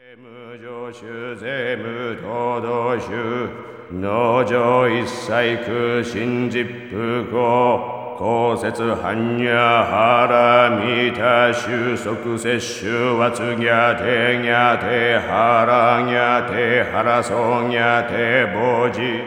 無常種税無道道種農場一切空心実不公公説般若波羅蜜多収束摂取和つぎゃてぎゃてはらぎゃてはらそぎゃてぼじ